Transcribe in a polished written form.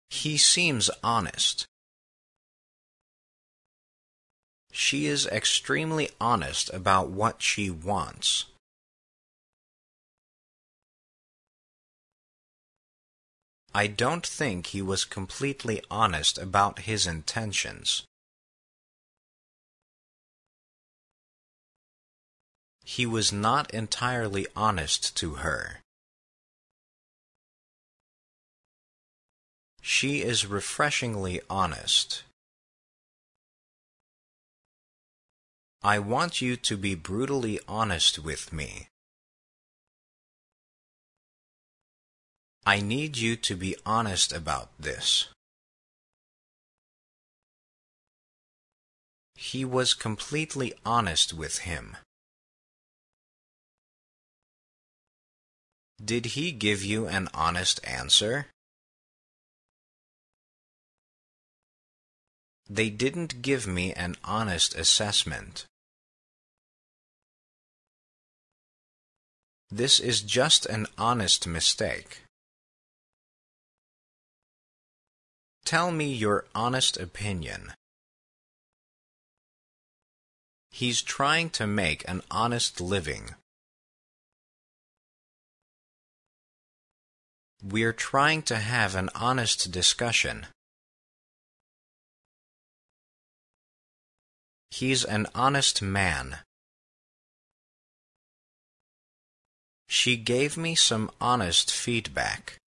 He seems honest. She is extremely honest about what she wants. I don't think he was completely honest about his intentions. He was not entirely honest to her. She is refreshingly honest. I want you to be brutally honest with me. I need you to be honest about this. He was completely honest with him. Did he give you an honest answer? They didn't give me an honest assessment. This is just an honest mistake. Tell me your honest opinion. He's trying to make an honest living. We're trying to have an honest discussion. He's an honest man. She gave me some honest feedback.